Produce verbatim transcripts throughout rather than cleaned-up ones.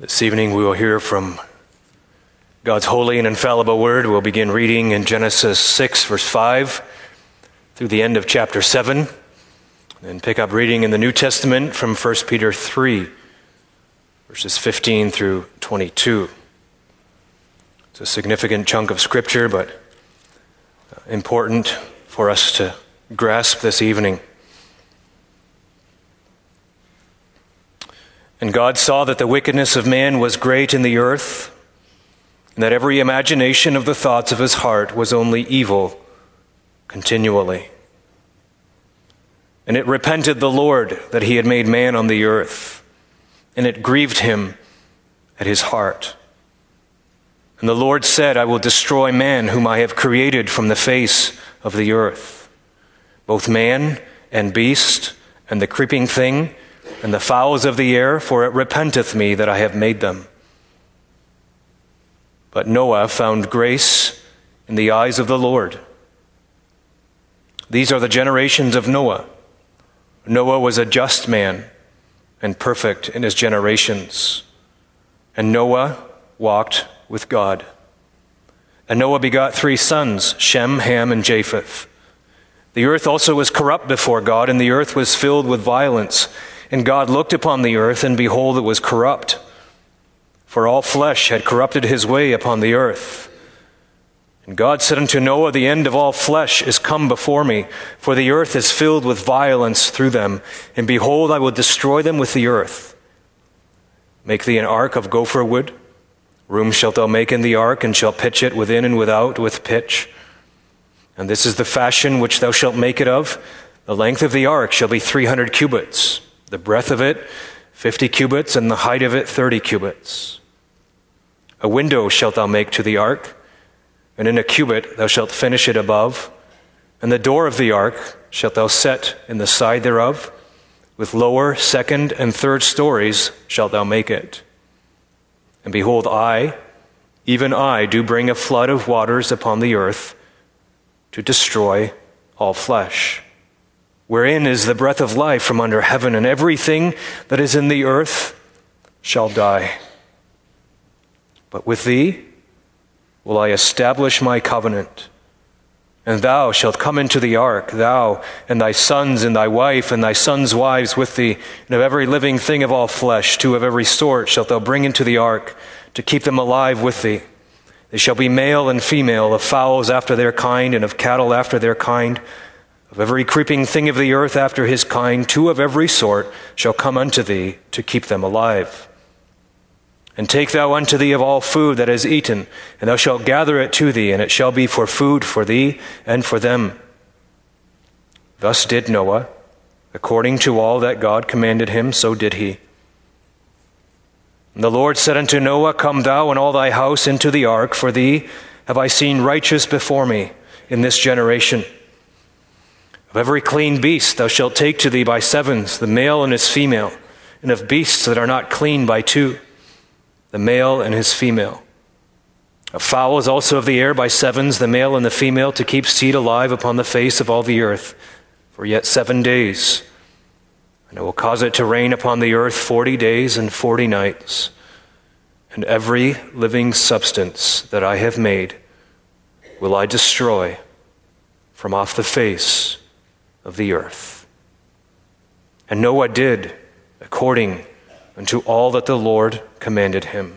This evening we will hear from God's holy and infallible word. We'll begin reading in Genesis six, verse five, through the end of chapter seven, and pick up reading in the New Testament from First Peter three, verses fifteen through twenty-two. It's a significant chunk of Scripture, but important for us to grasp this evening. And God saw that the wickedness of man was great in the earth, and that every imagination of the thoughts of his heart was only evil continually. And it repented the Lord that he had made man on the earth, and it grieved him at his heart. And the Lord said, I will destroy man whom I have created from the face of the earth, both man and beast, and the creeping thing, and the fowls of the air, for it repenteth me that I have made them. But Noah found grace in the eyes of the Lord. These are the generations of Noah. Noah was a just man and perfect in his generations. And Noah walked with God. And Noah begot three sons, Shem, Ham, and Japheth. The earth also was corrupt before God, and the earth was filled with violence. And God looked upon the earth, and behold, it was corrupt, for all flesh had corrupted his way upon the earth. And God said unto Noah, the end of all flesh is come before me, for the earth is filled with violence through them. And behold, I will destroy them with the earth. Make thee an ark of gopher wood. Room shalt thou make in the ark, and shalt pitch it within and without with pitch. And this is the fashion which thou shalt make it of. The length of the ark shall be three hundred cubits. The breadth of it, fifty cubits, and the height of it, thirty cubits. A window shalt thou make to the ark, and in a cubit thou shalt finish it above. And the door of the ark shalt thou set in the side thereof. With lower, second, and third stories shalt thou make it. And behold, I, even I, do bring a flood of waters upon the earth to destroy all flesh, wherein is the breath of life from under heaven, and everything that is in the earth shall die. But with thee will I establish my covenant, and thou shalt come into the ark, thou and thy sons and thy wife and thy sons' wives with thee, and of every living thing of all flesh, two of every sort shalt thou bring into the ark, to keep them alive with thee. They shall be male and female, of fowls after their kind, and of cattle after their kind. Of every creeping thing of the earth after his kind, two of every sort shall come unto thee to keep them alive. And take thou unto thee of all food that is eaten, and thou shalt gather it to thee, and it shall be for food for thee and for them. Thus did Noah, according to all that God commanded him, so did he. And the Lord said unto Noah, Come thou and all thy house into the ark, for thee have I seen righteous before me in this generation. Of every clean beast thou shalt take to thee by sevens, the male and his female, and of beasts that are not clean by two, the male and his female. Of fowls also of the air by sevens, the male and the female, to keep seed alive upon the face of all the earth, for yet seven days. And I will cause it to rain upon the earth forty days and forty nights. And every living substance that I have made will I destroy from off the face of the earth. And Noah did according unto all that the Lord commanded him.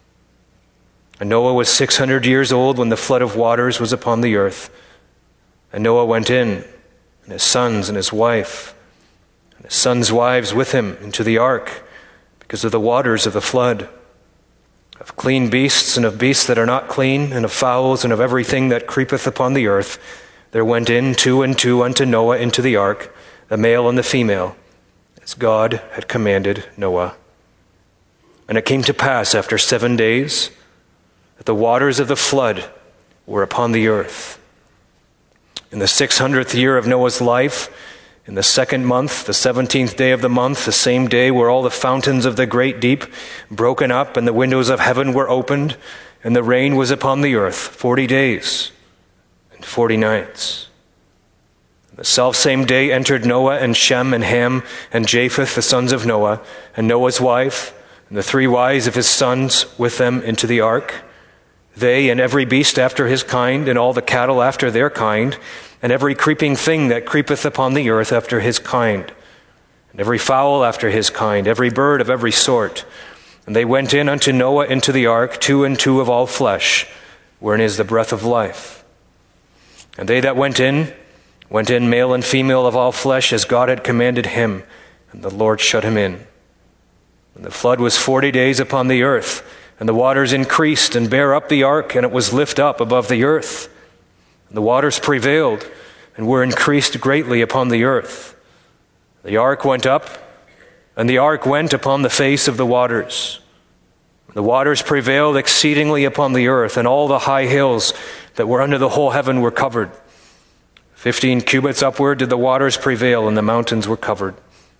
And Noah was six hundred years old when the flood of waters was upon the earth. And Noah went in, and his sons and his wife, and his sons' wives with him into the ark, because of the waters of the flood. Of clean beasts and of beasts that are not clean, and of fowls and of everything that creepeth upon the earth, there went in two and two unto Noah into the ark, the male and the female, as God had commanded Noah. And it came to pass after seven days that the waters of the flood were upon the earth. In the six hundredth year of Noah's life, in the second month, the seventeenth day of the month, the same day were all the fountains of the great deep broken up, and the windows of heaven were opened, and the rain was upon the earth forty days and forty nights. The selfsame day entered Noah and Shem and Ham and Japheth, the sons of Noah, and Noah's wife, and the three wives of his sons with them into the ark, they and every beast after his kind, and all the cattle after their kind, and every creeping thing that creepeth upon the earth after his kind, and every fowl after his kind, every bird of every sort. And they went in unto Noah into the ark, two and two of all flesh, wherein is the breath of life. And they that went in, went in male and female of all flesh, as God had commanded him, and the Lord shut him in. And the flood was forty days upon the earth, and the waters increased and bare up the ark, and it was lift up above the earth. And the waters prevailed, and were increased greatly upon the earth. The ark went up, and the ark went upon the face of the waters. The waters prevailed exceedingly upon the earth, and all the high hills that were under the whole heaven were covered. Fifteen cubits upward did the waters prevail, and the mountains were covered.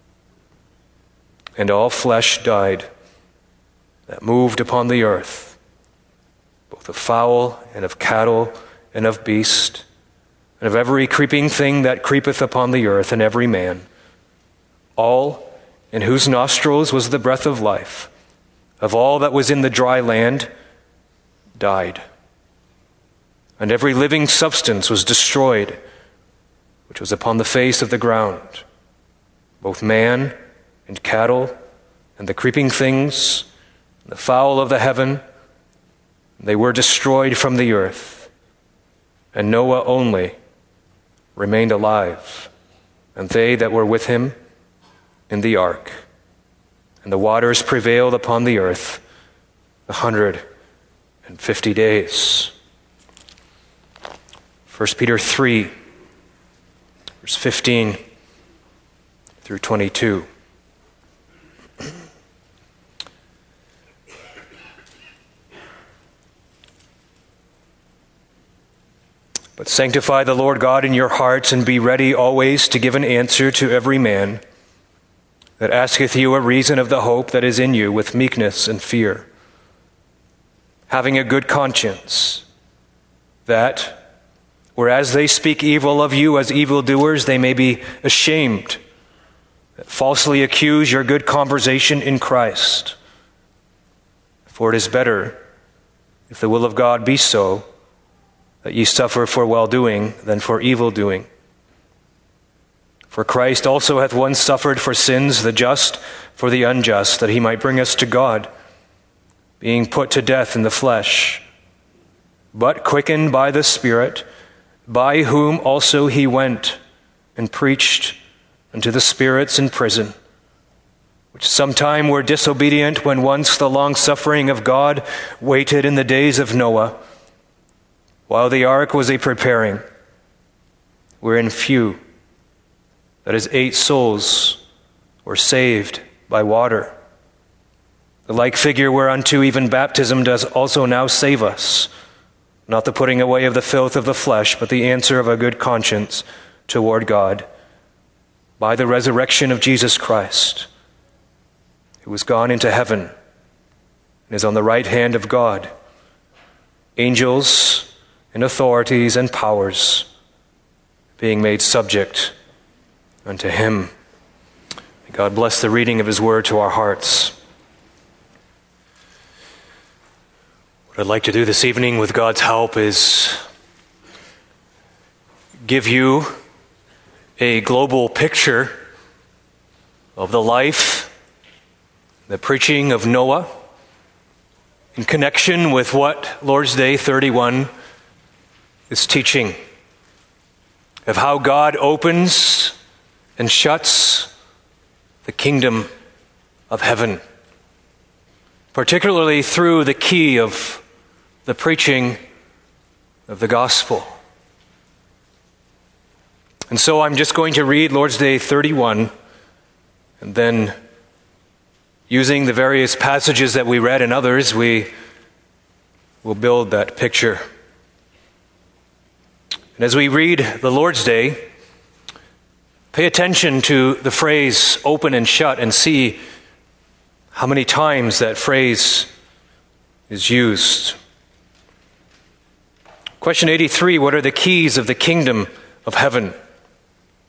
And all flesh died that moved upon the earth, both of fowl and of cattle and of beast, and of every creeping thing that creepeth upon the earth, and every man, all in whose nostrils was the breath of life, of all that was in the dry land, died. And every living substance was destroyed, which was upon the face of the ground, both man and cattle, and the creeping things, and the fowl of the heaven. They were destroyed from the earth. And Noah only remained alive, and they that were with him in the ark. And the waters prevailed upon the earth a hundred and fifty days. First Peter three, verse fifteen through twenty-two. But sanctify the Lord God in your hearts, and be ready always to give an answer to every man that asketh you a reason of the hope that is in you, with meekness and fear, having a good conscience, that, whereas they speak evil of you as evildoers, they may be ashamed, that falsely accuse your good conversation in Christ. For it is better, if the will of God be so, that ye suffer for well-doing than for evil-doing. For Christ also hath once suffered for sins, the just for the unjust, that he might bring us to God, being put to death in the flesh, but quickened by the Spirit, by whom also he went and preached unto the spirits in prison, which sometime were disobedient, when once the long-suffering of God waited in the days of Noah, while the ark was a preparing, wherein few, that is, eight souls, were saved by water. The like figure whereunto even baptism does also now save us, not the putting away of the filth of the flesh, but the answer of a good conscience toward God, by the resurrection of Jesus Christ, who was gone into heaven and is on the right hand of God, angels and authorities and powers being made subject unto him. May God bless the reading of his word to our hearts. What I'd like to do this evening with God's help is give you a global picture of the life, the preaching of Noah, in connection with what Lord's Day thirty-one is teaching, of how God opens and shuts the kingdom of heaven, particularly through the key of the preaching of the gospel. And so I'm just going to read Lord's Day thirty-one, and then using the various passages that we read and others, we will build that picture. And as we read the Lord's Day, pay attention to the phrase open and shut, and see how many times that phrase is used. Question eighty-three, what are the keys of the kingdom of heaven?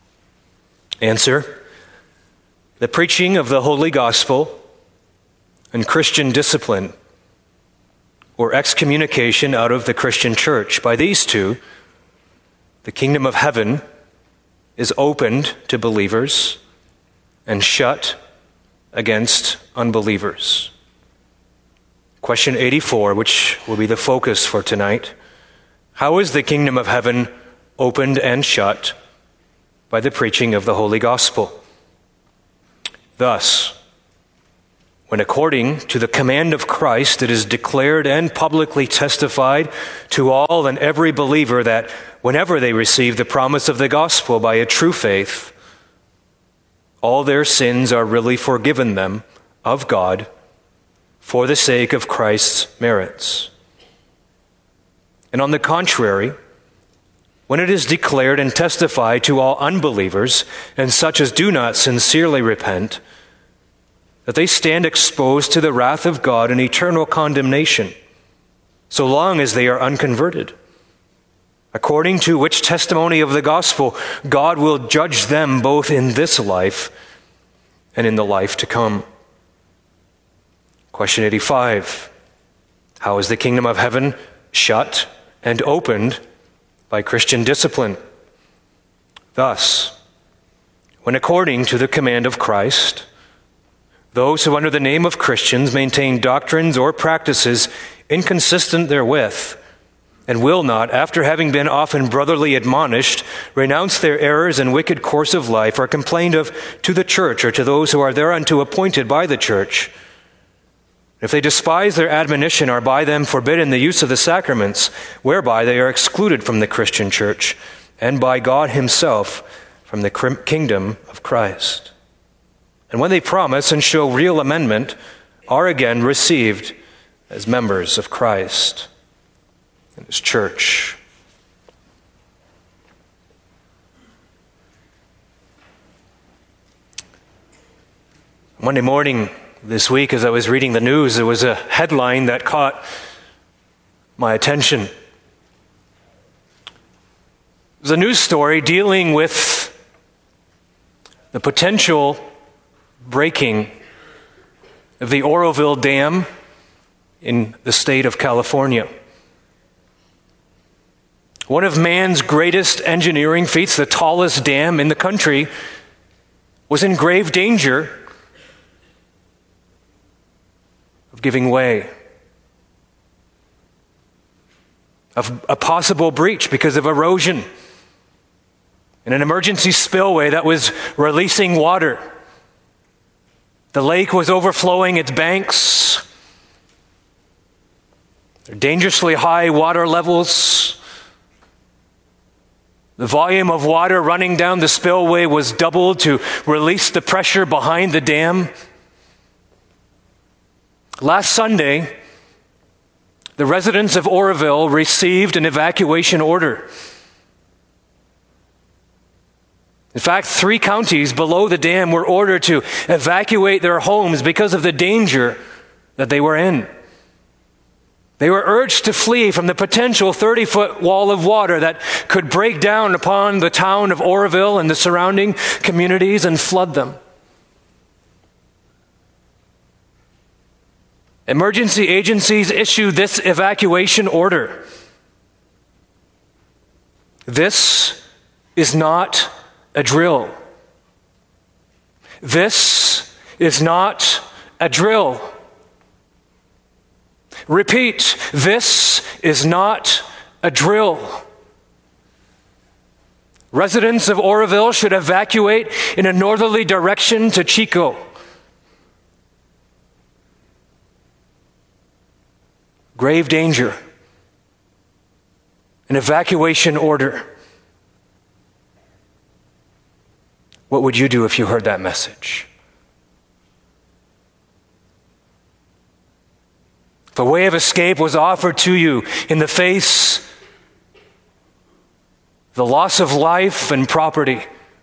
Answer, the preaching of the holy gospel and Christian discipline, or excommunication out of the Christian church. By these two, the kingdom of heaven is opened to believers and shut against unbelievers. Question eighty-four, which will be the focus for tonight. How is the kingdom of heaven opened and shut? By the preaching of the Holy Gospel. Thus, when according to the command of Christ it is declared and publicly testified to all and every believer that whenever they receive the promise of the gospel by a true faith, all their sins are really forgiven them of God for the sake of Christ's merits. And on the contrary, when it is declared and testified to all unbelievers and such as do not sincerely repent, that they stand exposed to the wrath of God and eternal condemnation, so long as they are unconverted. According to which testimony of the gospel, God will judge them both in this life and in the life to come. Question eighty-five. How is the kingdom of heaven shut and opened? By Christian discipline. Thus, when according to the command of Christ, those who under the name of Christians maintain doctrines or practices inconsistent therewith, and will not, after having been often brotherly admonished, renounce their errors and wicked course of life, are complained of to the church or to those who are thereunto appointed by the church. If they despise their admonition, are by them forbidden the use of the sacraments, whereby they are excluded from the Christian church, and by God himself from the kingdom of Christ. And when they promise and show real amendment, are again received as members of Christ and his church. Monday morning this week, as I was reading the news, there was a headline that caught my attention. It was a news story dealing with the potential breaking of the Oroville Dam in the state of California. One of man's greatest engineering feats, the tallest dam in the country, was in grave danger of giving way, of a possible breach because of erosion, and an emergency spillway that was releasing water. The lake was overflowing its banks. There were dangerously high water levels. The volume of water running down the spillway was doubled to release the pressure behind the dam. Last Sunday, the residents of Oroville received an evacuation order. In fact, three counties below the dam were ordered to evacuate their homes because of the danger that they were in. They were urged to flee from the potential thirty-foot wall of water that could break down upon the town of Oroville and the surrounding communities and flood them. Emergency agencies issued this evacuation order. This is not a drill. This is not a drill. Repeat, this is not a drill. Residents of Oroville should evacuate in a northerly direction to Chico. Grave danger. An evacuation order. What would you do if you heard that message? If a way of escape was offered to you in the face of the loss of life and property,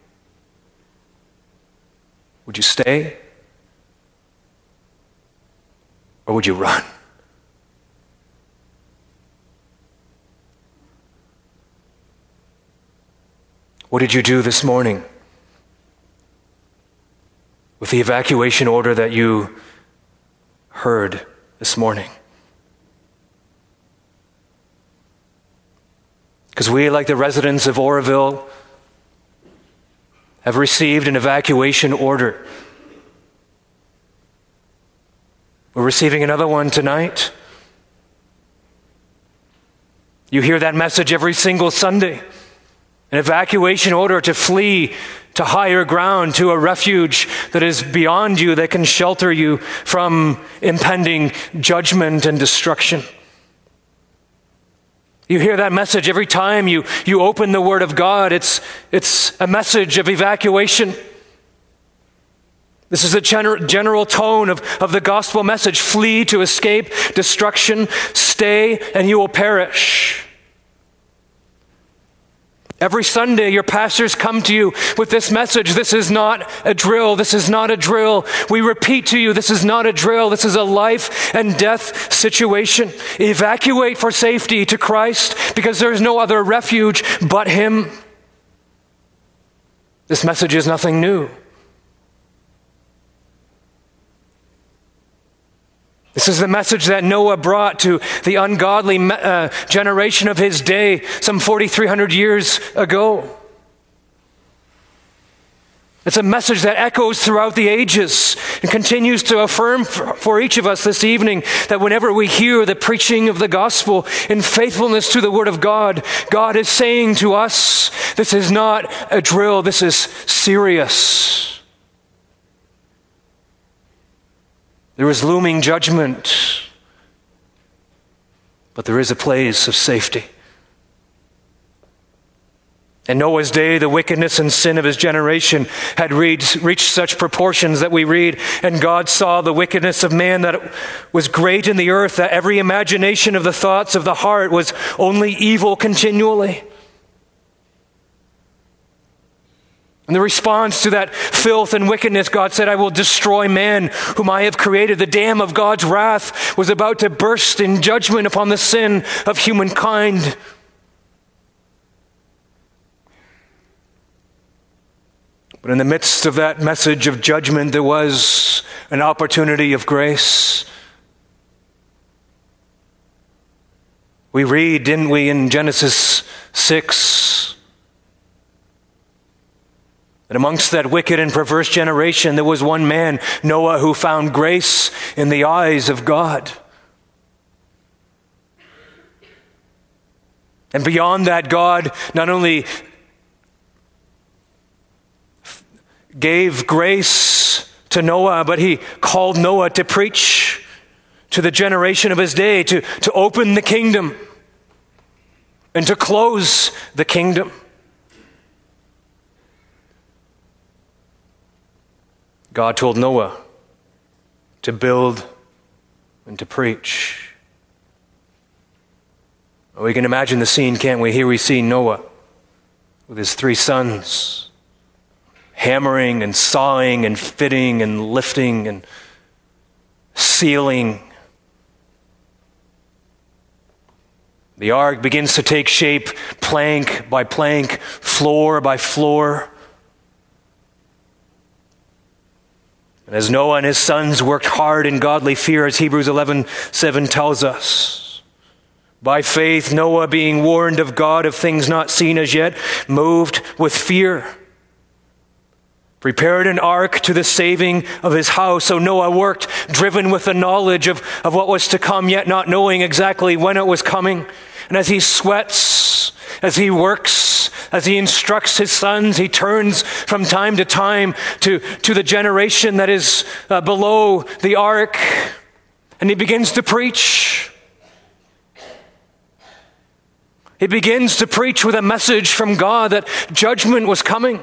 would you stay? Or would you run? What did you do this morning with the evacuation order that you heard this morning. Because we, like the residents of Oroville, have received an evacuation order. We're receiving another one tonight. You hear that message every single Sunday. An evacuation order to flee to higher ground, to a refuge that is beyond you, that can shelter you from impending judgment and destruction. You hear that message every time you, you open the Word of God. It's, it's a message of evacuation. This is the gener- general tone of, of the gospel message. Flee to escape destruction. Stay and you will perish. Every Sunday, your pastors come to you with this message. This is not a drill. This is not a drill. We repeat to you, this is not a drill. This is a life and death situation. Evacuate for safety to Christ because there is no other refuge but Him. This message is nothing new. This is the message that Noah brought to the ungodly uh, generation of his day some forty-three hundred years ago. It's a message that echoes throughout the ages and continues to affirm for, for each of us this evening that whenever we hear the preaching of the gospel in faithfulness to the Word of God, God is saying to us, this is not a drill, this is serious. There is looming judgment, but there is a place of safety. In Noah's day, the wickedness and sin of his generation had reached, reached such proportions that we read, and God saw the wickedness of man that it was great in the earth, that every imagination of the thoughts of the heart was only evil continually. In the response to that filth and wickedness, God said, I will destroy man whom I have created. The dam of God's wrath was about to burst in judgment upon the sin of humankind. But in the midst of that message of judgment, there was an opportunity of grace. We read, didn't we, in Genesis six, that amongst that wicked and perverse generation, there was one man, Noah, who found grace in the eyes of God. And beyond that, God not only gave grace to Noah, but He called Noah to preach to the generation of his day, to, to open the kingdom and to close the kingdom. God told Noah to build and to preach. We can imagine the scene, can't we? Here we see Noah with his three sons, hammering and sawing and fitting and lifting and sealing. The ark begins to take shape, plank by plank, floor by floor. And as Noah and his sons worked hard in godly fear, as Hebrews eleven seven tells us, by faith Noah, being warned of God of things not seen as yet, moved with fear, prepared an ark to the saving of his house. So Noah worked, driven with the knowledge of, of what was to come, yet not knowing exactly when it was coming. And as he sweats, as he works, as he instructs his sons, he turns from time to time to, to the generation that is uh, below the ark, and he begins to preach. He begins to preach with a message from God that judgment was coming.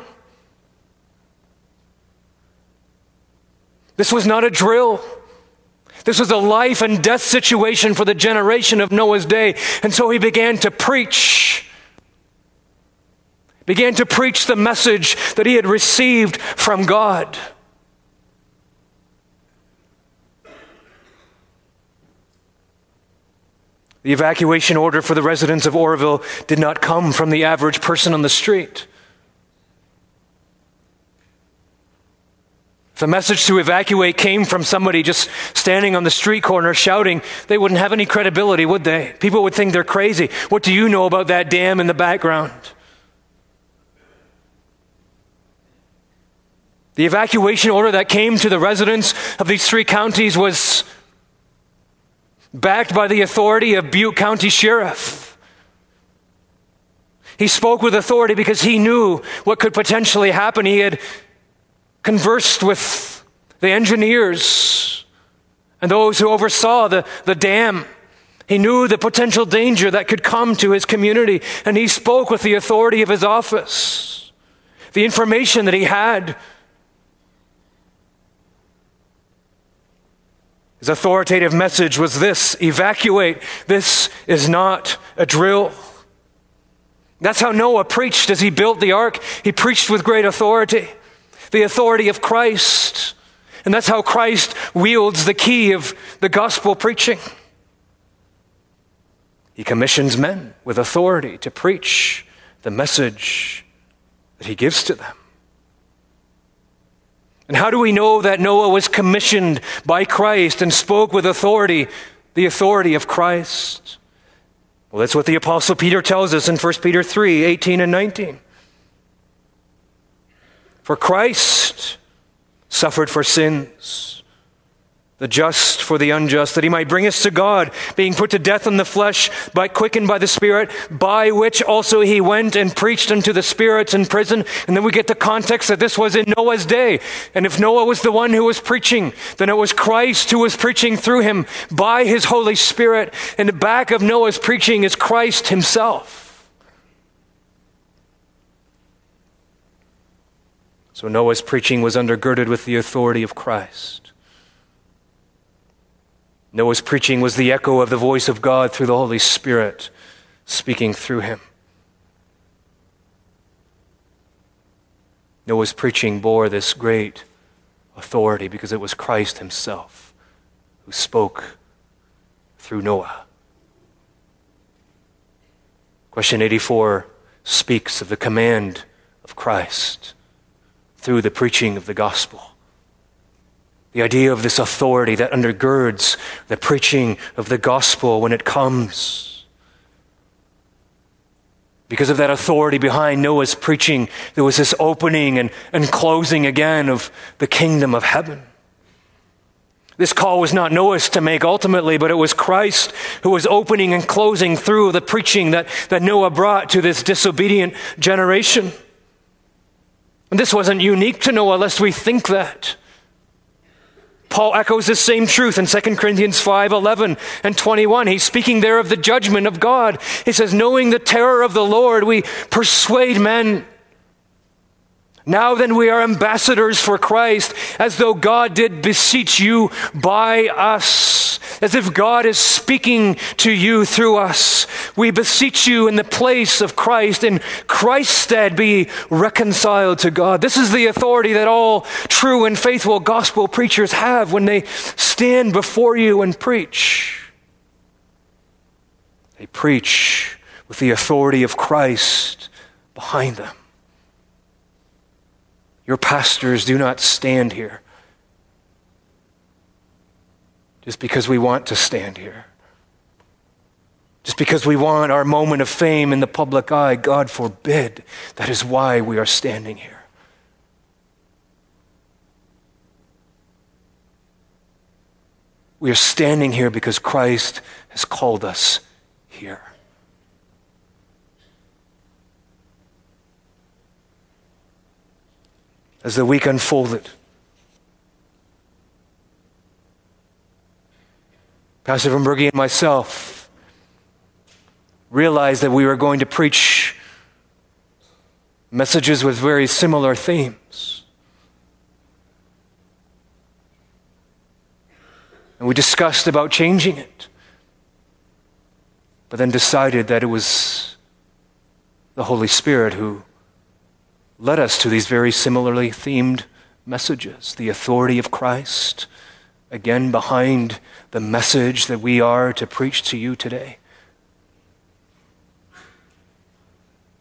This was not a drill. This was a life and death situation for the generation of Noah's day. And so he began to preach. Began to preach the message that he had received from God. The evacuation order for the residents of Oroville did not come from the average person on the street. If a message to evacuate came from somebody just standing on the street corner shouting, they wouldn't have any credibility, would they? People would think they're crazy. What do you know about that dam in the background? The evacuation order that came to the residents of these three counties was backed by the authority of Butte County Sheriff. He spoke with authority because he knew what could potentially happen. He had conversed with the engineers and those who oversaw the, the dam. He knew the potential danger that could come to his community, and he spoke with the authority of his office. The information that he had, his authoritative message was this: evacuate. This is not a drill. That's how Noah preached as he built the ark. He preached with great authority, the authority of Christ. And that's how Christ wields the key of the gospel preaching. He commissions men with authority to preach the message that he gives to them. And how do we know that Noah was commissioned by Christ and spoke with authority, the authority of Christ? Well, that's what the Apostle Peter tells us in First Peter three, eighteen and nineteen. For Christ suffered for sins, the just for the unjust, that he might bring us to God, being put to death in the flesh, but quickened by the Spirit, by which also he went and preached unto the spirits in prison. And then we get the context that this was in Noah's day. And if Noah was the one who was preaching, then it was Christ who was preaching through him by his Holy Spirit. And the back of Noah's preaching is Christ himself. So Noah's preaching was undergirded with the authority of Christ. Noah's preaching was the echo of the voice of God through the Holy Spirit speaking through him. Noah's preaching bore this great authority because it was Christ himself who spoke through Noah. Question eighty-four speaks of the command of Christ through the preaching of the gospel. The idea of this authority that undergirds the preaching of the gospel when it comes. Because of that authority behind Noah's preaching, there was this opening and, and closing again of the kingdom of heaven. This call was not Noah's to make ultimately, but it was Christ who was opening and closing through the preaching that, that Noah brought to this disobedient generation. And this wasn't unique to Noah, lest we think that. Paul echoes the same truth in Second Corinthians five, eleven and twenty-one. He's speaking there of the judgment of God. He says, knowing the terror of the Lord, we persuade men. Now then we are ambassadors for Christ, as though God did beseech you by us, as if God is speaking to you through us. We beseech you in the place of Christ, in Christ's stead be reconciled to God. This is the authority that all true and faithful gospel preachers have when they stand before you and preach. They preach with the authority of Christ behind them. Your pastors do not stand here just because we want to stand here. Just because we want our moment of fame in the public eye. God forbid. That is why we are standing here. We are standing here because Christ has called us here. As the week unfolded, Pastor Van Berge and myself realized that we were going to preach messages with very similar themes. And we discussed about changing it, but then decided that it was the Holy Spirit who led us to these very similarly themed messages. The authority of Christ, again behind the message that we are to preach to you today.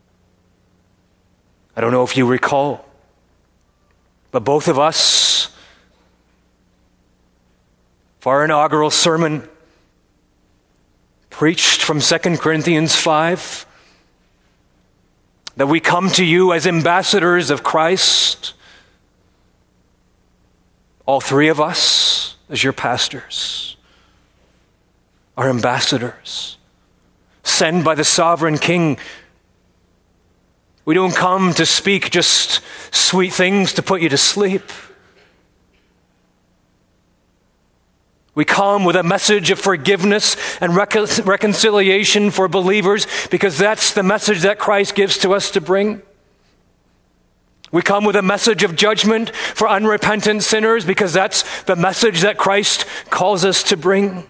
I don't know if you recall, but both of us for our inaugural sermon, preached from Second Corinthians five, that we come to you as ambassadors of Christ, all three of us as your pastors, are ambassadors, sent by the sovereign King. We don't come to speak just sweet things to put you to sleep. We come with a message of forgiveness and recon- reconciliation for believers because that's the message that Christ gives to us to bring. We come with a message of judgment for unrepentant sinners because that's the message that Christ calls us to bring.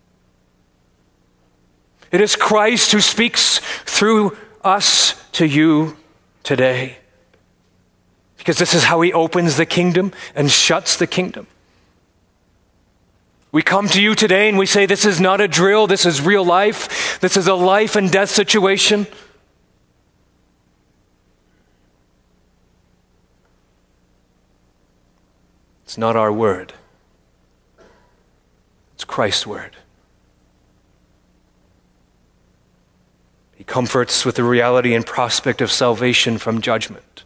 It is Christ who speaks through us to you today, because this is how he opens the kingdom and shuts the kingdom. We come to you today and we say, this is not a drill, this is real life. This is a life and death situation. It's not our word. It's Christ's word. He comforts with the reality and prospect of salvation from judgment.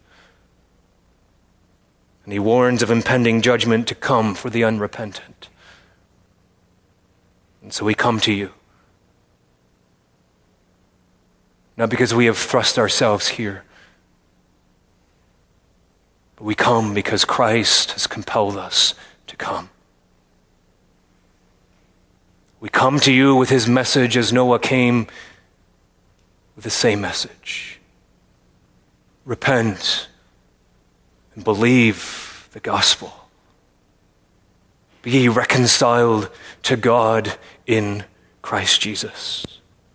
And he warns of impending judgment to come for the unrepentant. And so we come to you. Not because we have thrust ourselves here, but we come because Christ has compelled us to come. We come to you with his message as Noah came with the same message. Repent and believe the gospel. Be ye reconciled to God in Christ Jesus.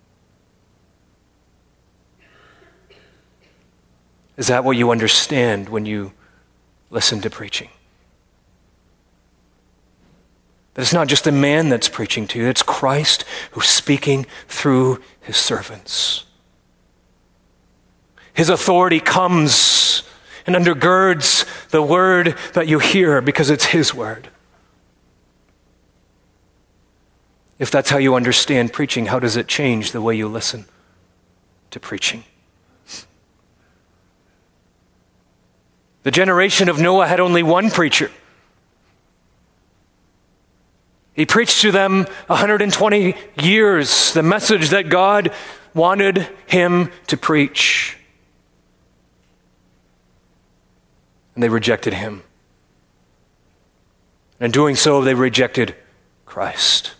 Is that what you understand when you listen to preaching? That it's not just a man that's preaching to you, it's Christ who's speaking through his servants. His authority comes and undergirds the word that you hear because it's his word. If that's how you understand preaching, how does it change the way you listen to preaching? The generation of Noah had only one preacher. He preached to them one hundred twenty years, the message that God wanted him to preach. And they rejected him. And in doing so, they rejected Christ.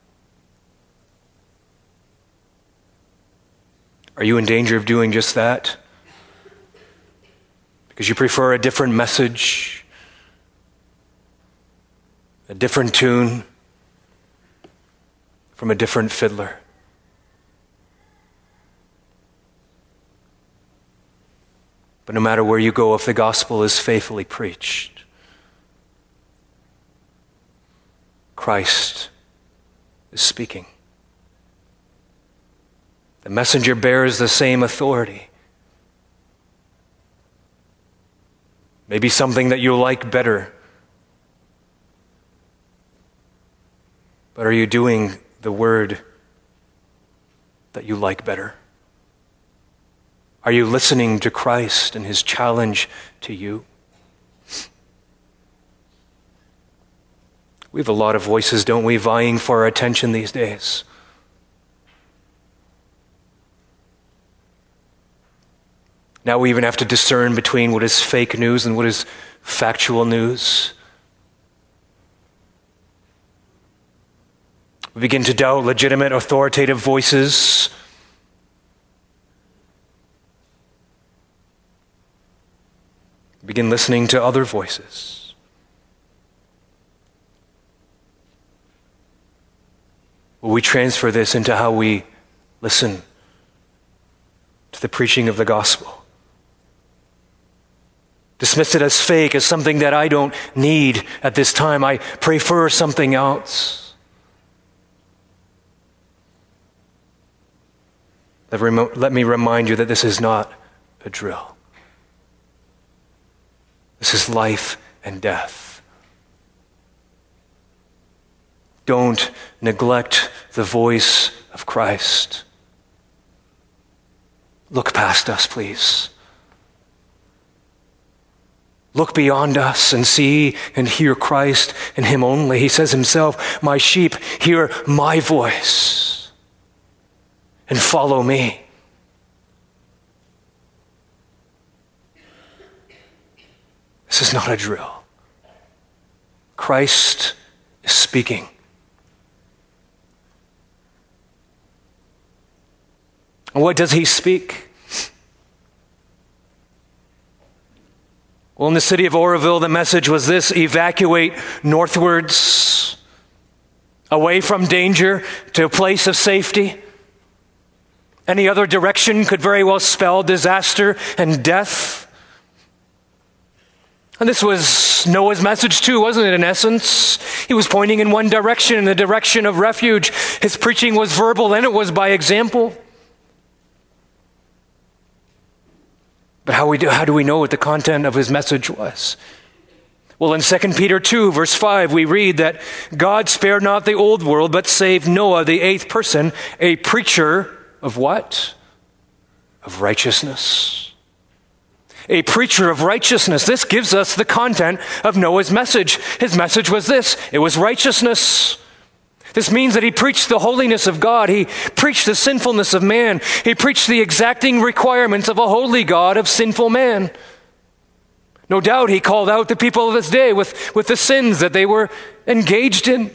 Are you in danger of doing just that? Because you prefer a different message, a different tune from a different fiddler. But no matter where you go, if the gospel is faithfully preached, Christ is speaking. The messenger bears the same authority. Maybe something that you like better. But are you doing the word that you like better? Are you listening to Christ and his challenge to you? We have a lot of voices, don't we, vying for our attention these days. Now we even have to discern between what is fake news and what is factual news. We begin to doubt legitimate, authoritative voices. We begin listening to other voices. Will we transfer this into how we listen to the preaching of the gospel? Dismiss it as fake, as something that I don't need at this time. I prefer something else. Let, remo- let me remind you that this is not a drill. This is life and death. Don't neglect the voice of Christ. Look past us, please. Look beyond us and see and hear Christ and Him only. He says Himself, my sheep hear my voice and follow me. This is not a drill. Christ is speaking. And what does He speak? Well, in the city of Oroville, the message was this: evacuate northwards, away from danger to a place of safety. Any other direction could very well spell disaster and death. And this was Noah's message too, wasn't it, in essence? He was pointing in one direction, in the direction of refuge. His preaching was verbal and it was by example. But how, we do, how do we know what the content of his message was? Well, in Second Peter two, verse five, we read that God spared not the old world, but saved Noah, the eighth person, a preacher of what? Of righteousness. A preacher of righteousness. This gives us the content of Noah's message. His message was this: it was righteousness. This means that he preached the holiness of God. He preached the sinfulness of man. He preached the exacting requirements of a holy God of sinful man. No doubt he called out the people of his day with, with the sins that they were engaged in.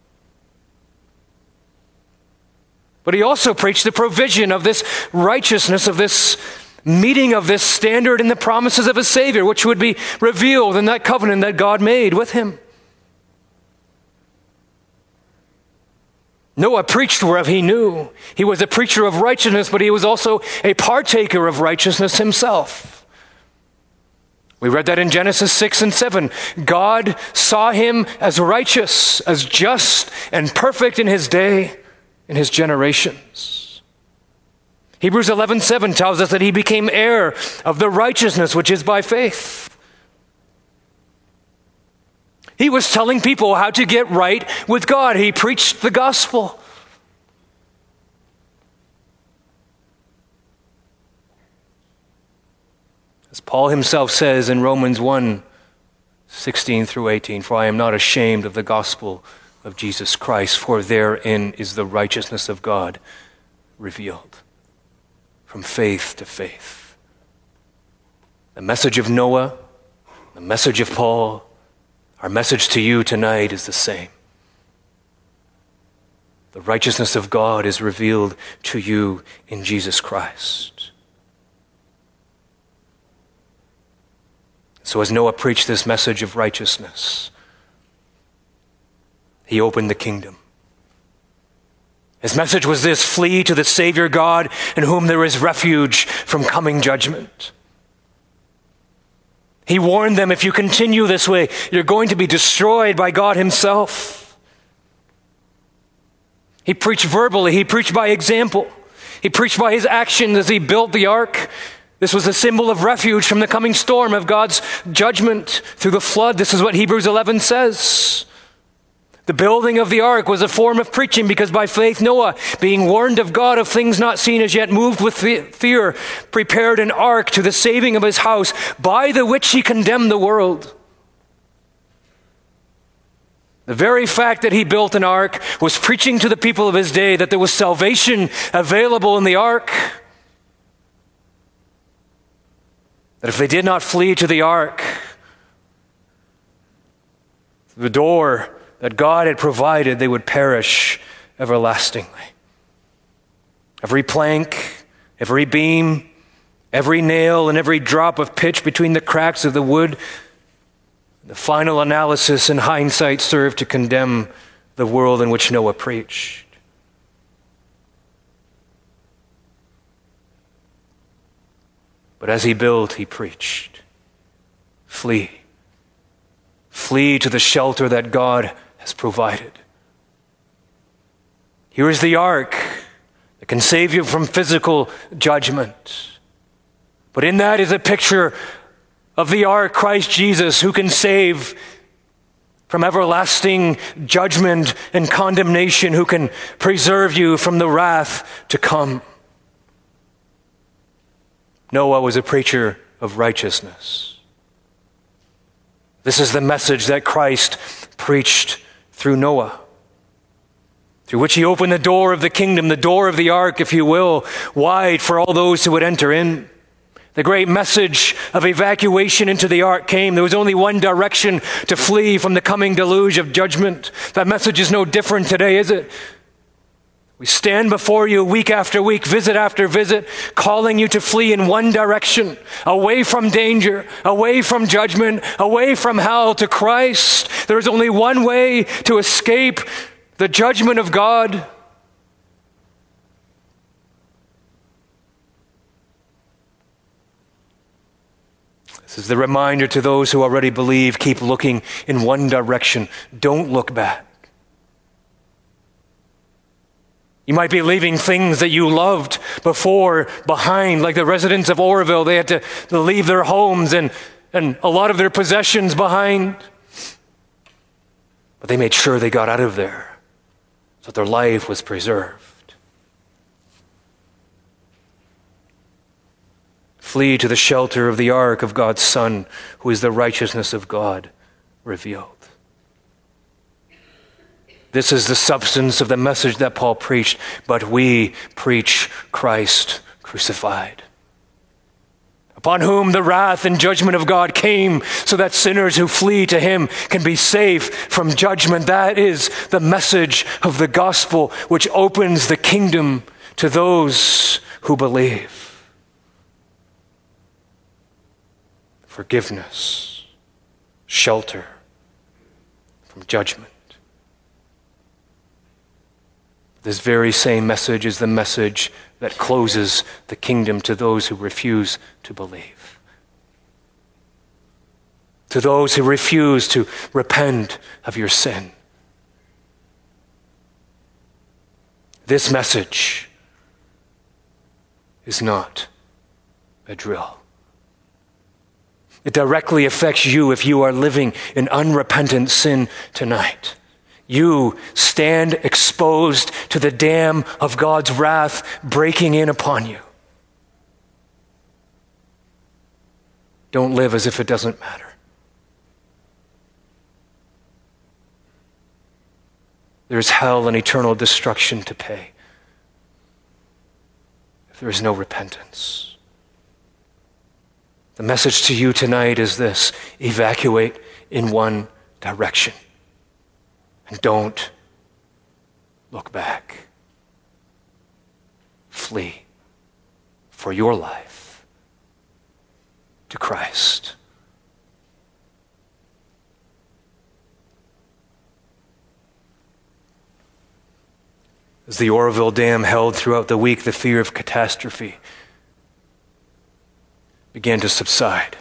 But he also preached the provision of this righteousness, of this meeting of this standard in the promises of a Savior, which would be revealed in that covenant that God made with him. Noah preached whereof he knew. He was a preacher of righteousness, but he was also a partaker of righteousness himself. We read that in Genesis six and seven. God saw him as righteous, as just and perfect in his day, in his generations. Hebrews eleven seven tells us that he became heir of the righteousness which is by faith. He was telling people how to get right with God. He preached the gospel. As Paul himself says in Romans one, sixteen through eighteen, for I am not ashamed of the gospel of Jesus Christ, for therein is the righteousness of God revealed from faith to faith. The message of Noah, the message of Paul, our message to you tonight is the same. The righteousness of God is revealed to you in Jesus Christ. So as Noah preached this message of righteousness, he opened the kingdom. His message was this: flee to the Savior God in whom there is refuge from coming judgment. He warned them, if you continue this way, you're going to be destroyed by God himself. He preached verbally. He preached by example. He preached by his actions as he built the ark. This was a symbol of refuge from the coming storm of God's judgment through the flood. This is what Hebrews eleven says. The building of the ark was a form of preaching because by faith Noah, being warned of God of things not seen as yet, moved with fear, prepared an ark to the saving of his house, by the which he condemned the world. The very fact that he built an ark was preaching to the people of his day that there was salvation available in the ark. That if they did not flee to the ark, the door that God had provided, they would perish everlastingly. Every plank, every beam, every nail, and every drop of pitch between the cracks of the wood, the final analysis in hindsight served to condemn the world in which Noah preached. But as he built, he preached. Flee. Flee to the shelter that God has provided. Here is the ark that can save you from physical judgment. But in that is a picture of the ark, Christ Jesus, who can save from everlasting judgment and condemnation, who can preserve you from the wrath to come. Noah was a preacher of righteousness. This is the message that Christ preached through Noah, through which he opened the door of the kingdom, the door of the ark, if you will, wide for all those who would enter in. The great message of evacuation into the ark came. There was only one direction to flee from the coming deluge of judgment. That message is no different today, is it? We stand before you week after week, visit after visit, calling you to flee in one direction, away from danger, away from judgment, away from hell, to Christ. There is only one way to escape the judgment of God. This is the reminder to those who already believe: keep looking in one direction. Don't look back. You might be leaving things that you loved before behind, like the residents of Oroville. They had to, to leave their homes and, and a lot of their possessions behind. But they made sure they got out of there so that their life was preserved. Flee to the shelter of the ark of God's Son, who is the righteousness of God revealed. This is the substance of the message that Paul preached, but we preach Christ crucified, upon whom the wrath and judgment of God came, so that sinners who flee to him can be safe from judgment. That is the message of the gospel, which opens the kingdom to those who believe. Forgiveness, shelter from judgment. This very same message is the message that closes the kingdom to those who refuse to believe. To those who refuse to repent of your sin. This message is not a drill. It directly affects you if you are living in unrepentant sin tonight. You stand exposed to the dam of God's wrath breaking in upon you. Don't live as if it doesn't matter. There's hell and eternal destruction to pay if there is no repentance. The message to you tonight is this: evacuate in one direction. And don't look back. Flee for your life to Christ. As the Oroville Dam held throughout the week, the fear of catastrophe began to subside.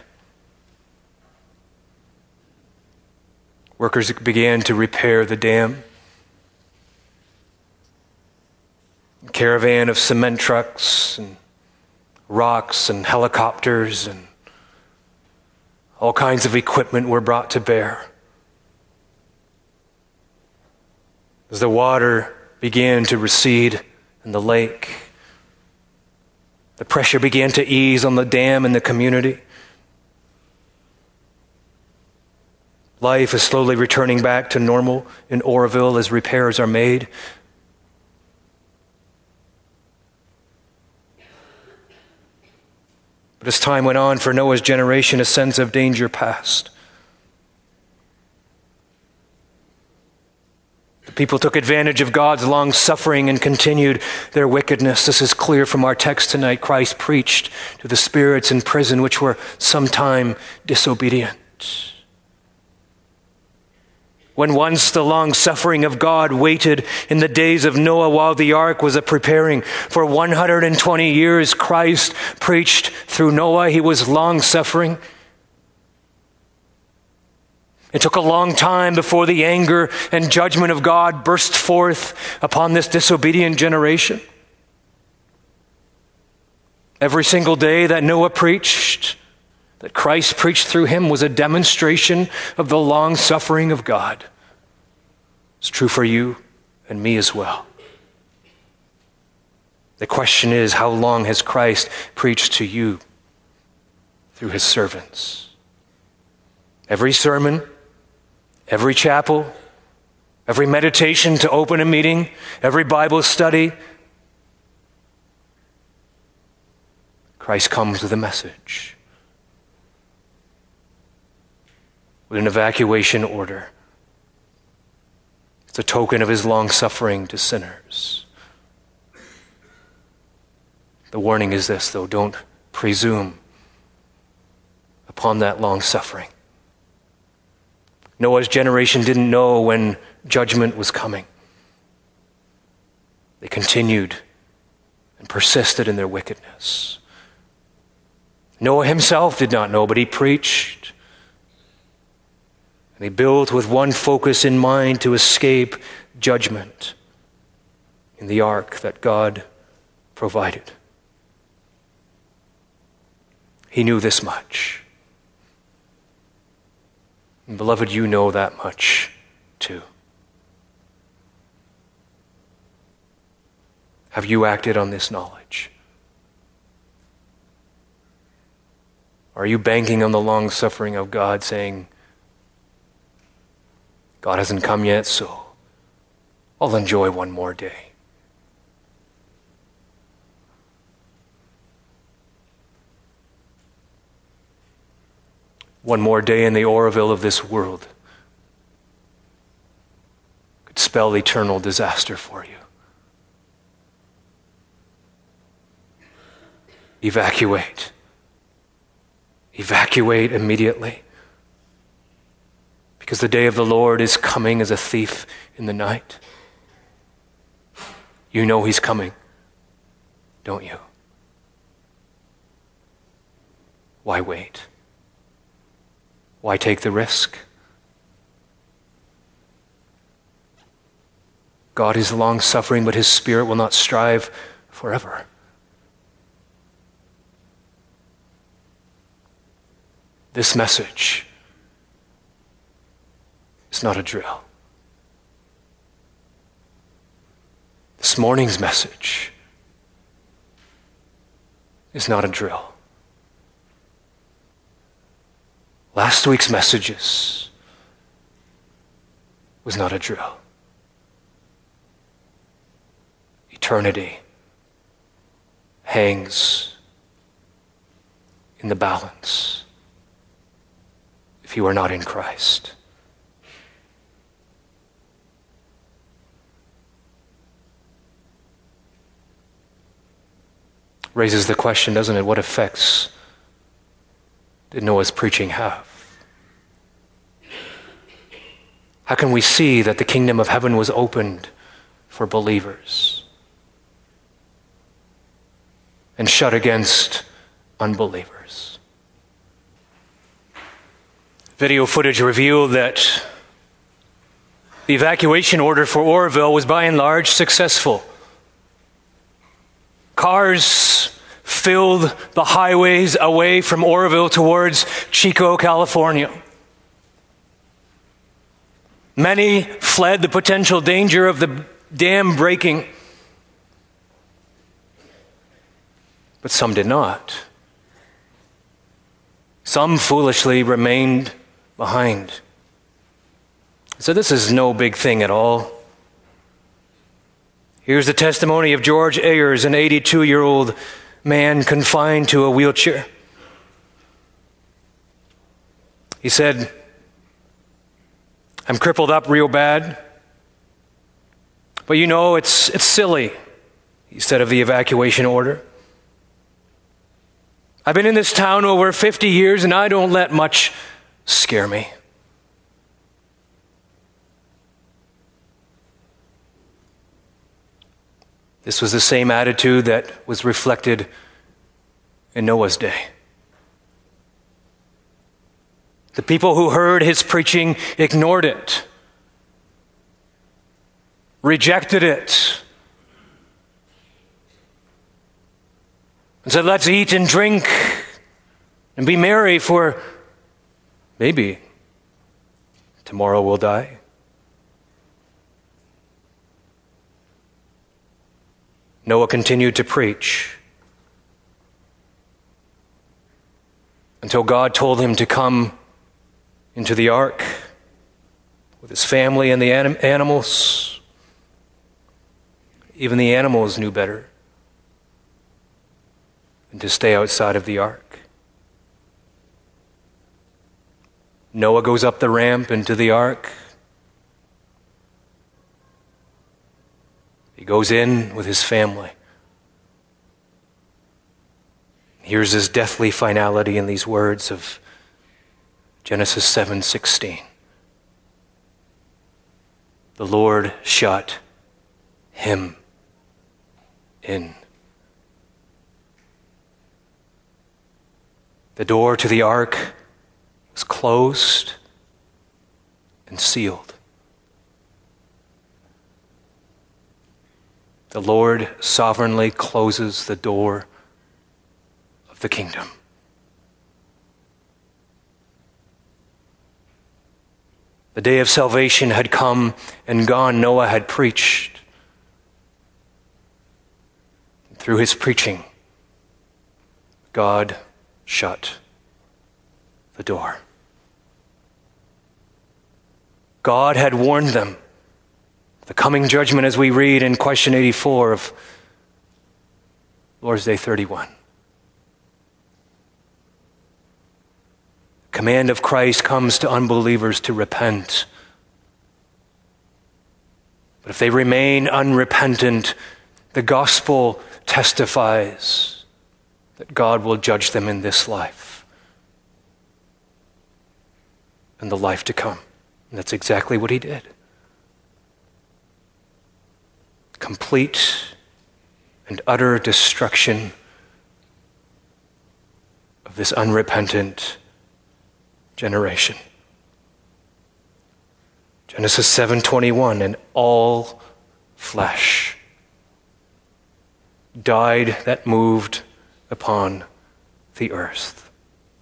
Workers began to repair the dam. A caravan of cement trucks and rocks and helicopters and all kinds of equipment were brought to bear. As the water began to recede in the lake, the pressure began to ease on the dam and the community. Life is slowly returning back to normal in Oroville as repairs are made. But as time went on, for Noah's generation, a sense of danger passed. The people took advantage of God's long suffering and continued their wickedness. This is clear from our text tonight. Christ preached to the spirits in prison which were sometime disobedient. When once the long suffering of God waited in the days of Noah while the ark was preparing, for one hundred twenty years Christ preached through Noah. He was long suffering. It took a long time before the anger and judgment of God burst forth upon this disobedient generation. Every single day that Noah preached, that Christ preached through him was a demonstration of the long suffering of God. It's true for you and me as well. The question is, how long has Christ preached to you through his servants? Every sermon, every chapel, every meditation to open a meeting, every Bible study, Christ comes with a message, with an evacuation order. It's a token of his long suffering to sinners. The warning is this, though: don't presume upon that long suffering. Noah's generation didn't know when judgment was coming. They continued and persisted in their wickedness. Noah himself did not know, but he preached. And he built with one focus in mind: to escape judgment in the ark that God provided. He knew this much. And beloved, you know that much too. Have you acted on this knowledge? Are you banking on the long suffering of God, saying, God hasn't come yet, so I'll enjoy one more day? One more day in the Oroville of this world could spell eternal disaster for you. Evacuate. Evacuate immediately. Because the day of the Lord is coming as a thief in the night. You know he's coming, don't you? Why wait? Why take the risk? God is long-suffering, but his Spirit will not strive forever. This message is not a drill. This morning's message is not a drill. Last week's messages was not a drill. Eternity hangs in the balance if you are not in Christ. Raises the question, doesn't it? What effects did Noah's preaching have? How can we see that the kingdom of heaven was opened for believers and shut against unbelievers? Video footage revealed that the evacuation order for Oroville was by and large successful. Cars filled the highways away from Oroville towards Chico, California. Many fled the potential danger of the dam breaking, but some did not. Some foolishly remained behind. So this is no big thing at all. Here's the testimony of George Ayers, an eighty-two-year-old man confined to a wheelchair. He said, I'm crippled up real bad, but you know, it's it's silly, he said of the evacuation order. I've been in this town over fifty years and I don't let much scare me. This was the same attitude that was reflected in Noah's day. The people who heard his preaching ignored it, rejected it, and said, let's eat and drink And be merry, for maybe tomorrow we'll die. Noah continued to preach until God told him to come into the ark with his family and the anim- animals. Even the animals knew better than to stay outside of the ark. Noah goes up the ramp into the ark. He goes in with his family. Here's his deathly finality in these words of Genesis seven sixteen. The Lord shut him in. The door to the ark was closed and sealed. The Lord sovereignly closes the door of the kingdom. The day of salvation had come and gone. Noah had preached. Through his preaching, God shut the door. God had warned them of the coming judgment, as we read in question eighty-four of Lord's Day thirty-one. The command of Christ comes to unbelievers to repent. But if they remain unrepentant, the gospel testifies that God will judge them in this life and the life to come. And that's exactly what he did. Complete and utter destruction of this unrepentant generation. Genesis seven twenty-one, and all flesh died that moved upon the earth.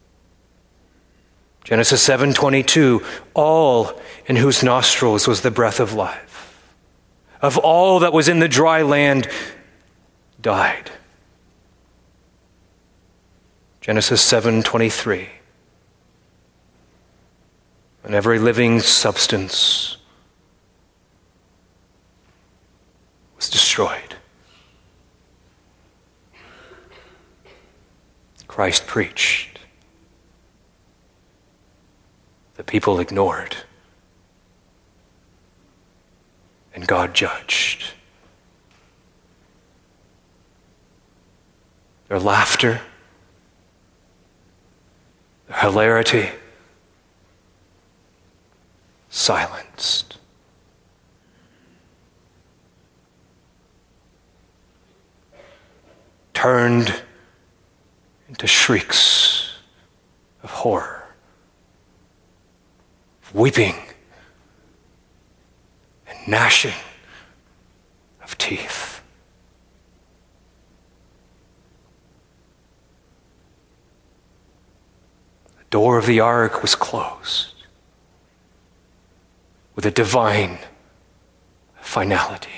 Genesis seven twenty-two, all in whose nostrils was the breath of life, of all that was in the dry land, died. Genesis seven twenty-three, and every living substance was destroyed. Christ preached. The people ignored. And God judged. Their laughter, their hilarity, silenced. Turned into shrieks of horror, of weeping and gnashing of teeth. The door of the ark was closed with a divine finality.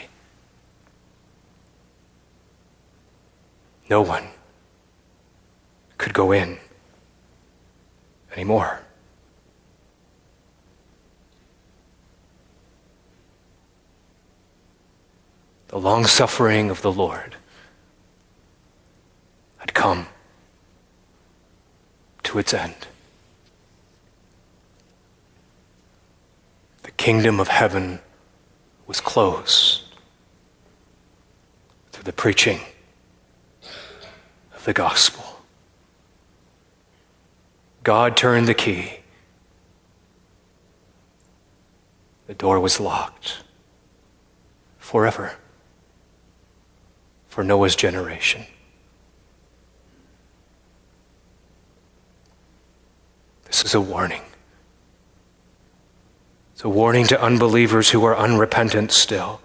No one could go in anymore. The long suffering of the Lord had come to its end. The kingdom of heaven was closed through the preaching of the gospel. God turned the key. The door was locked forever for Noah's generation. This is a warning. It's a warning to unbelievers who are unrepentant still.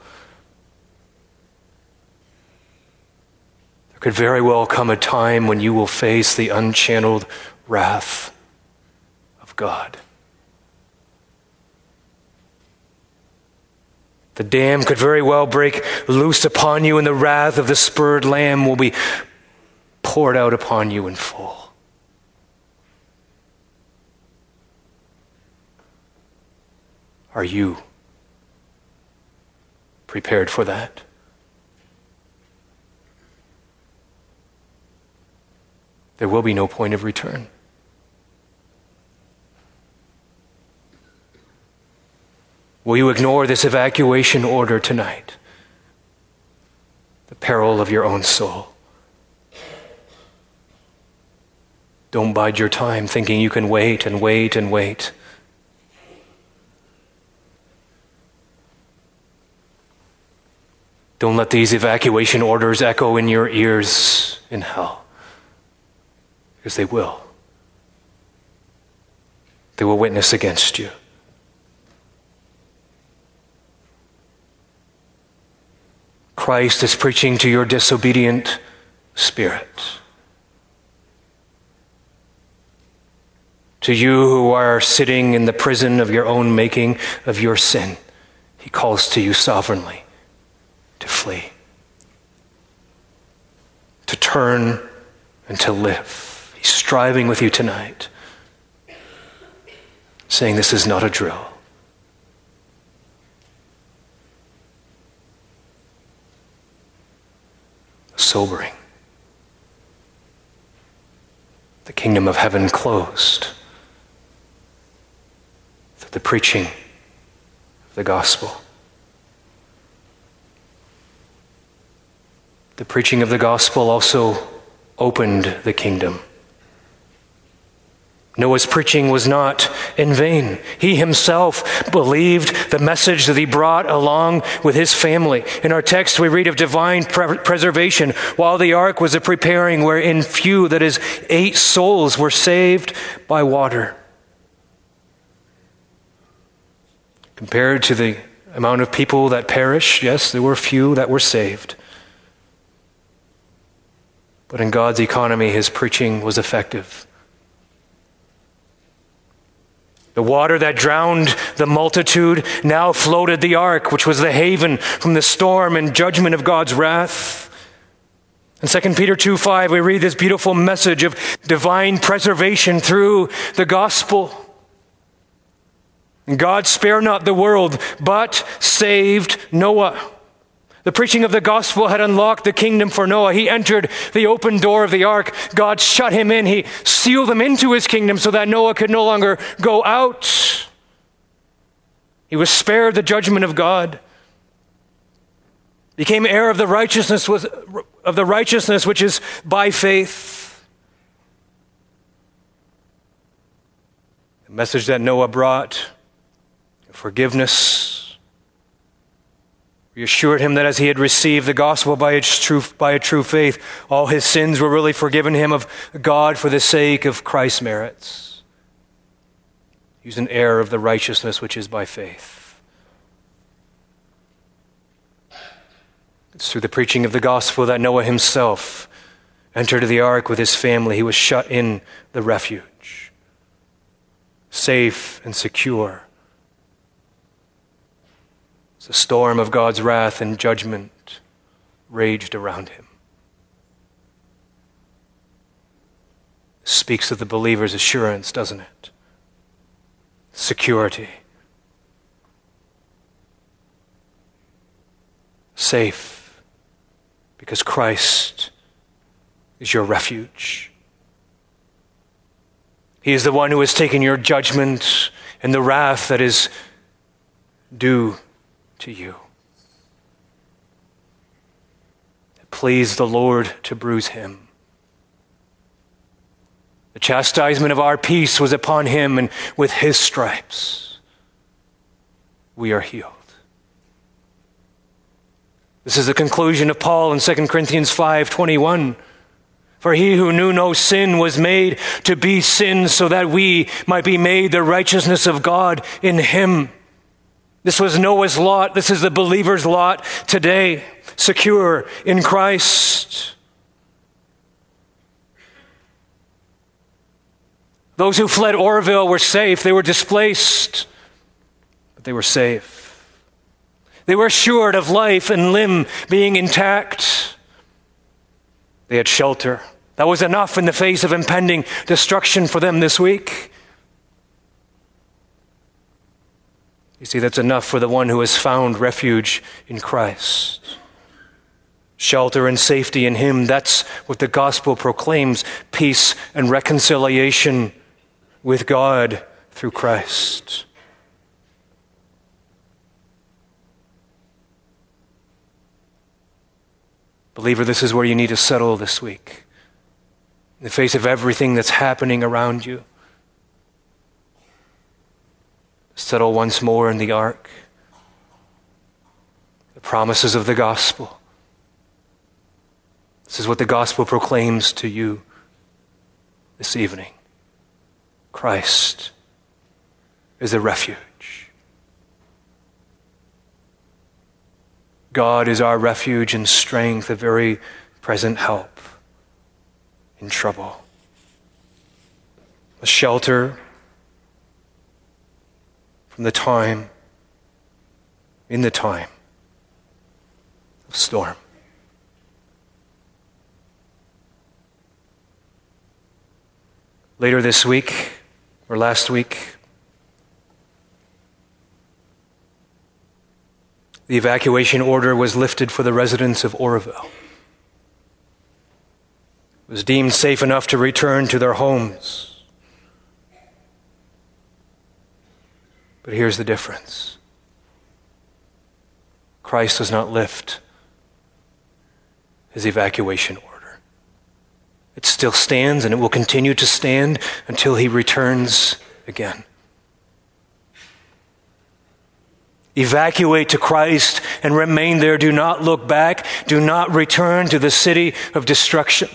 There could very well come a time when you will face the unchanneled wrath of God. The dam could very well break loose upon you, and the wrath of the spurred lamb will be poured out upon you in full. Are you prepared for that? There will be no point of return. Will you ignore this evacuation order tonight? The peril of your own soul. Don't bide your time thinking you can wait and wait and wait. Don't let these evacuation orders echo in your ears in hell. Because they will. They will witness against you. Christ is preaching to your disobedient spirit. To you who are sitting in the prison of your own making, of your sin, he calls to you sovereignly to flee, to turn and to live. He's striving with you tonight, saying this is not a drill. Sobering. The kingdom of heaven closed through the preaching of the gospel. The preaching of the gospel also opened the kingdom. Noah's preaching was not in vain. He himself believed the message that he brought along with his family. In our text, we read of divine pre- preservation while the ark was a preparing, wherein few, that is, eight souls were saved by water. Compared to the amount of people that perished, yes, there were few that were saved. But in God's economy, his preaching was effective. The water that drowned the multitude now floated the ark, which was the haven from the storm and judgment of God's wrath. In Second Peter two five, we read this beautiful message of divine preservation through the gospel. God spared not the world, but saved Noah. The preaching of the gospel had unlocked the kingdom for Noah. He entered the open door of the ark. God shut him in. He sealed him into his kingdom so that Noah could no longer go out. He was spared the judgment of God. Became heir of the righteousness with, of the righteousness which is by faith. The message that Noah brought, forgiveness, reassured him that as he had received the gospel by its true, by a true faith, all his sins were really forgiven him of God for the sake of Christ's merits. He was an heir of the righteousness which is by faith. It's through the preaching of the gospel that Noah himself entered the ark with his family. He was shut in the refuge, safe and secure. The storm of God's wrath and judgment raged around him. Speaks of the believer's assurance, doesn't it? Security. Safe, because Christ is your refuge. He is the one who has taken your judgment and the wrath that is due to you. It pleased the Lord to bruise him. The chastisement of our peace was upon him, and with his stripes we are healed. This is the conclusion of Paul in Second Corinthians five twenty-one. For he who knew no sin was made to be sin so that we might be made the righteousness of God in him. This was Noah's lot. This is the believer's lot today, secure in Christ. Those who fled Oroville were safe. They were displaced, but they were safe. They were assured of life and limb being intact. They had shelter. That was enough in the face of impending destruction for them this week. You see, that's enough for the one who has found refuge in Christ. Shelter and safety in Him, that's what the gospel proclaims. Peace and reconciliation with God through Christ. Believer, this is where you need to settle this week. In the face of everything that's happening around you, settle once more in the ark, the promises of the gospel. This is what the gospel proclaims to you this evening. Christ is a refuge. God is our refuge and strength, a very present help in trouble. A shelter from the time, in the time of storm. Later this week, or last week, the evacuation order was lifted for the residents of Oroville. It was deemed safe enough to return to their homes. But here's the difference. Christ does not lift His evacuation order. It still stands, and it will continue to stand until He returns again. Evacuate to Christ and remain there. Do not look back. Do not return to the city of destruction.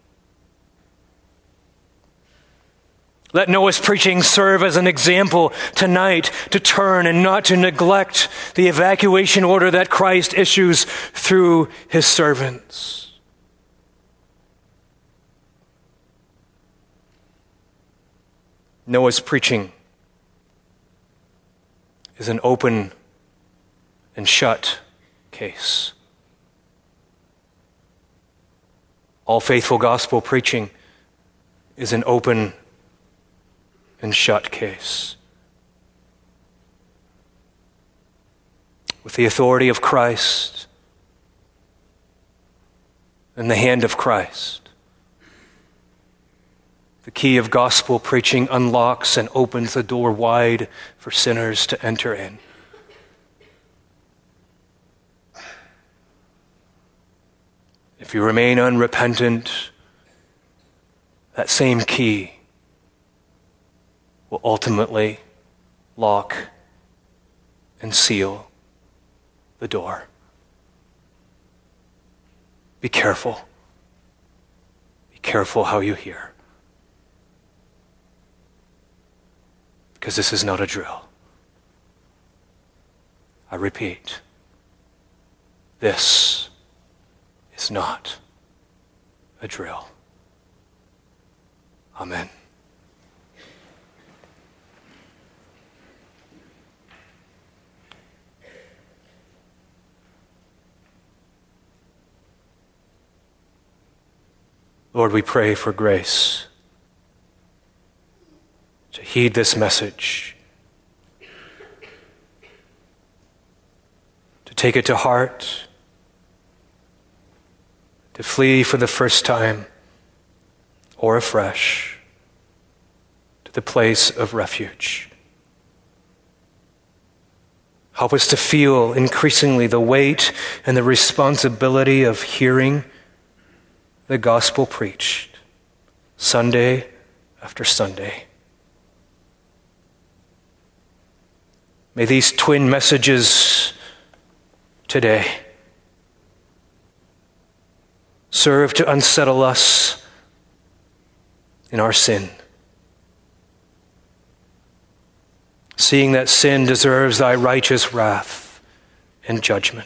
Let Noah's preaching serve as an example tonight to turn and not to neglect the evacuation order that Christ issues through His servants. Noah's preaching is an open and shut case. All faithful gospel preaching is an open and shut case. With the authority of Christ and the hand of Christ, the key of gospel preaching unlocks and opens the door wide for sinners to enter in. If you remain unrepentant, that same key will ultimately lock and seal the door. Be careful. Be careful how you hear. Because this is not a drill. I repeat, this is not a drill. Amen. Lord, we pray for grace to heed this message, to take it to heart, to flee for the first time or afresh to the place of refuge. Help us to feel increasingly the weight and the responsibility of hearing the gospel preached Sunday after Sunday. May these twin messages today serve to unsettle us in our sin, seeing that sin deserves thy righteous wrath and judgment.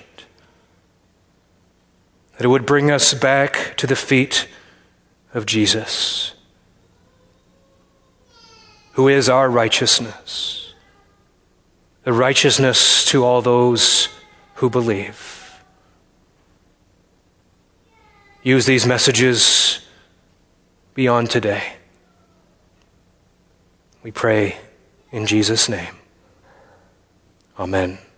That it would bring us back to the feet of Jesus. who is our righteousness, the righteousness to all those who believe. Use these messages beyond today. We pray in Jesus' name. Amen.